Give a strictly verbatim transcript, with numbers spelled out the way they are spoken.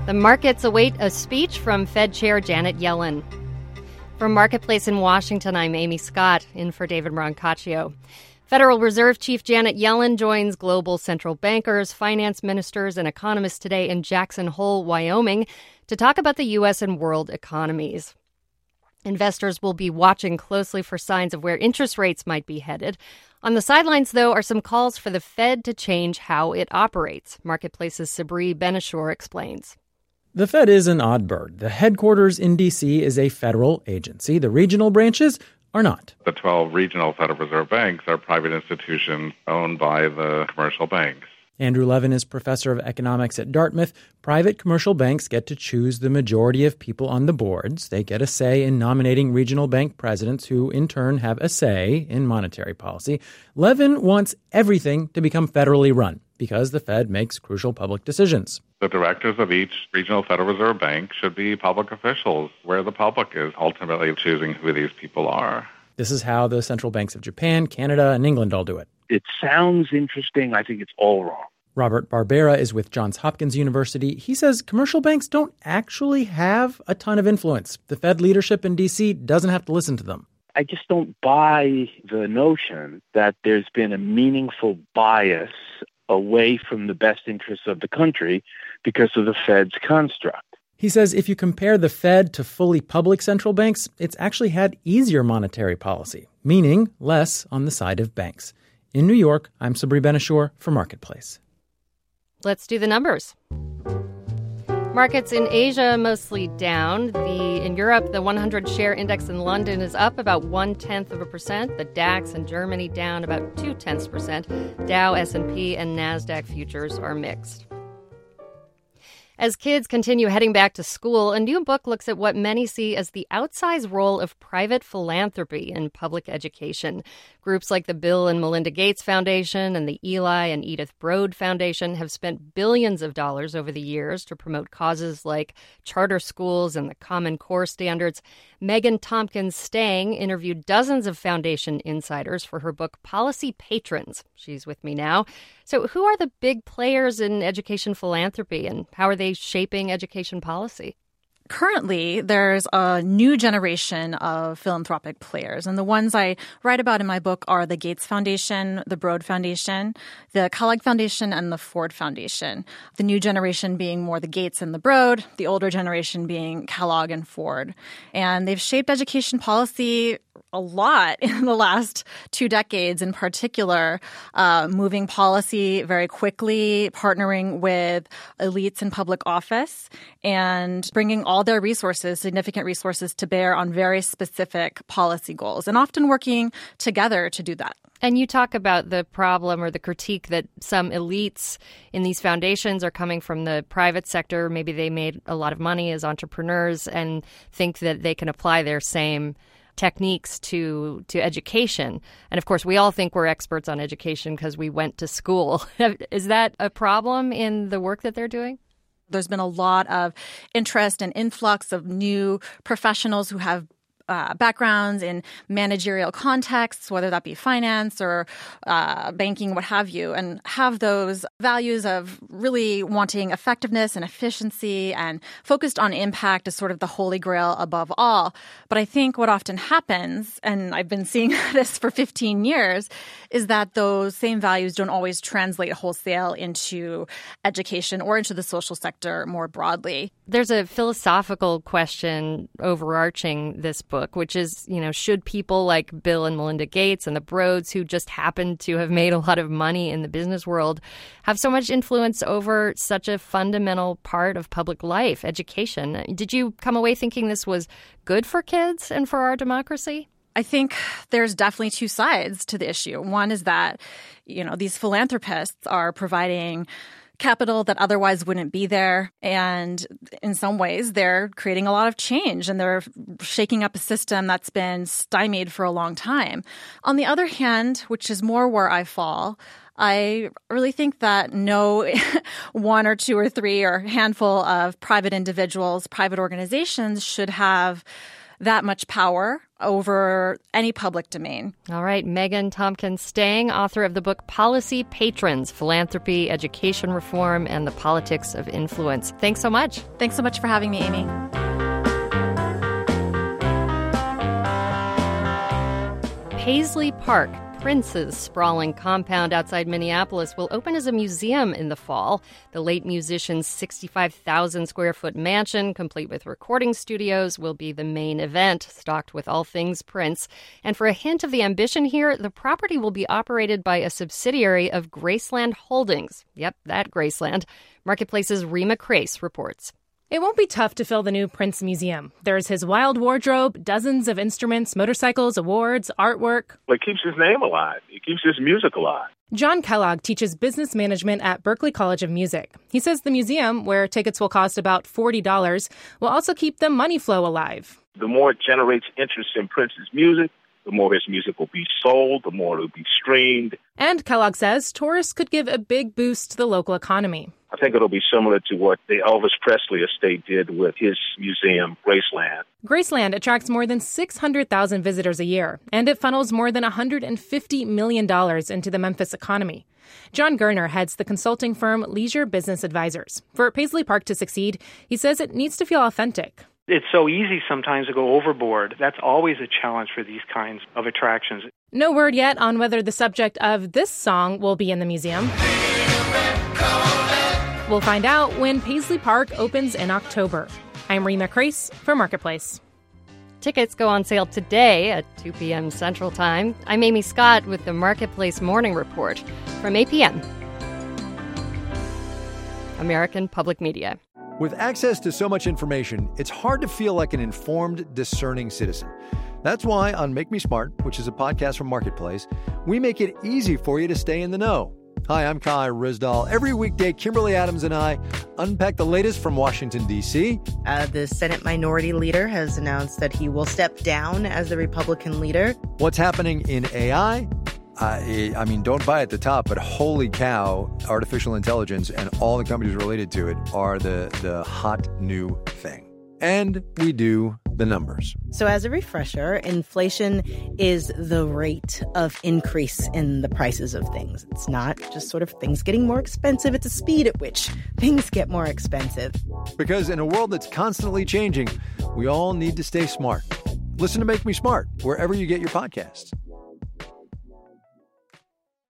The markets await a speech from Fed Chair Janet Yellen. From Marketplace in Washington, I'm Amy Scott, in for David Brancaccio. Federal Reserve Chief Janet Yellen joins global central bankers, finance ministers, and economists today in Jackson Hole, Wyoming, to talk about the U S and world economies. Investors will be watching closely for signs of where interest rates might be headed. On the sidelines, though, are some calls for the Fed to change how it operates. Marketplace's Sabri Ben-Achour explains. The Fed is an odd bird. The headquarters in D C is a federal agency. The regional branches are not. The twelve regional Federal Reserve banks are private institutions owned by the commercial banks. Andrew Levin is professor of economics at Dartmouth. Private commercial banks get to choose the majority of people on the boards. They get a say in nominating regional bank presidents who, in turn, have a say in monetary policy. Levin wants everything to become federally run because the Fed makes crucial public decisions. The directors of each regional Federal Reserve Bank should be public officials, where the public is ultimately choosing who these people are. This is how the central banks of Japan, Canada, and England all do it. It sounds interesting. I think it's all wrong. Robert Barbera is with Johns Hopkins University. He says commercial banks don't actually have a ton of influence. The Fed leadership in D C doesn't have to listen to them. I just don't buy the notion that there's been a meaningful bias away from the best interests of the country because of the Fed's construct. He says if you compare the Fed to fully public central banks, it's actually had easier monetary policy, meaning less on the side of banks. In New York, I'm Sabri Ben-Achour for Marketplace. Let's do the numbers. Markets in Asia mostly down. The in Europe, the one hundred share index in London is up about one-tenth of a percent. The DAX in Germany down about two-tenths percent. Dow, S and P, and NASDAQ futures are mixed. As kids continue heading back to school, a new book looks at what many see as the outsized role of private philanthropy in public education. Groups like the Bill and Melinda Gates Foundation and the Eli and Edith Broad Foundation have spent billions of dollars over the years to promote causes like charter schools and the Common Core standards. Megan Tompkins Stang interviewed dozens of foundation insiders for her book Policy Patrons. She's with me now. So who are the big players in education philanthropy, and how are they shaping education policy? Currently, there's a new generation of philanthropic players, and the ones I write about in my book are the Gates Foundation, the Broad Foundation, the Kellogg Foundation, and the Ford Foundation. The new generation being more the Gates and the Broad, the older generation being Kellogg and Ford. And they've shaped education policy a lot in the last two decades, in particular, uh, moving policy very quickly, partnering with elites in public office, and bringing all their resources, significant resources, to bear on very specific policy goals, and often working together to do that. And you talk about the problem or the critique that some elites in these foundations are coming from the private sector. Maybe they made a lot of money as entrepreneurs and think that they can apply their same techniques to to education. And of course, we all think we're experts on education because we went to school. Is that a problem in the work that they're doing? There's been a lot of interest and influx of new professionals who have Uh, backgrounds in managerial contexts, whether that be finance or uh, banking, what have you, and have those values of really wanting effectiveness and efficiency and focused on impact as sort of the holy grail above all. But I think what often happens, and I've been seeing this for fifteen years, is that those same values don't always translate wholesale into education or into the social sector more broadly. There's a philosophical question overarching this book, which is, you know, should people like Bill and Melinda Gates and the Broads, who just happen to have made a lot of money in the business world, have so much influence over such a fundamental part of public life, education? Did you come away thinking this was good for kids and for our democracy? I think there's definitely two sides to the issue. One is that, you know, these philanthropists are providing capital that otherwise wouldn't be there. And in some ways, they're creating a lot of change and they're shaking up a system that's been stymied for a long time. On the other hand, which is more where I fall, I really think that no one or two or three or handful of private individuals, private organizations should have that much power over any public domain. All right, Megan Tompkins Stang, author of the book Policy Patrons, Philanthropy, Education Reform, and the Politics of Influence. Thanks so much. Thanks so much for having me, Amy. Paisley Park, Prince's sprawling compound outside Minneapolis, will open as a museum in the fall. The late musician's sixty-five thousand square foot mansion, complete with recording studios, will be the main event, stocked with all things Prince. And for a hint of the ambition here, the property will be operated by a subsidiary of Graceland Holdings. Yep, that Graceland. Marketplace's Rima Crace reports. It won't be tough to fill the new Prince Museum. There's his wild wardrobe, dozens of instruments, motorcycles, awards, artwork. It keeps his name alive. It keeps his music alive. John Kellogg teaches business management at Berklee College of Music. He says the museum, where tickets will cost about forty dollars, will also keep the money flow alive. The more it generates interest in Prince's music, the more his music will be sold, the more it will be streamed. And Kellogg says tourists could give a big boost to the local economy. I think it'll be similar to what the Elvis Presley estate did with his museum, Graceland. Graceland attracts more than six hundred thousand visitors a year, and it funnels more than one hundred fifty million dollars into the Memphis economy. John Gerner heads the consulting firm Leisure Business Advisors. For Paisley Park to succeed, he says it needs to feel authentic. It's so easy sometimes to go overboard. That's always a challenge for these kinds of attractions. No word yet on whether the subject of this song will be in the museum. We'll find out when Paisley Park opens in October. I'm Rima Crace for Marketplace. Tickets go on sale today at two p.m. Central Time. I'm Amy Scott with the Marketplace Morning Report from eight p.m. American Public Media. With access to so much information, it's hard to feel like an informed, discerning citizen. That's why on Make Me Smart, which is a podcast from Marketplace, we make it easy for you to stay in the know. Hi, I'm Kai Rizdal. Every weekday, Kimberly Adams and I unpack the latest from Washington, D C. Uh, the Senate Minority Leader has announced that he will step down as the Republican leader. What's happening in A I? I, I mean, don't buy at the top, but holy cow, artificial intelligence and all the companies related to it are the, the hot new thing. And we do the numbers. So as a refresher, inflation is the rate of increase in the prices of things. It's not just sort of things getting more expensive. It's the speed at which things get more expensive. Because in a world that's constantly changing, we all need to stay smart. Listen to Make Me Smart wherever you get your podcasts.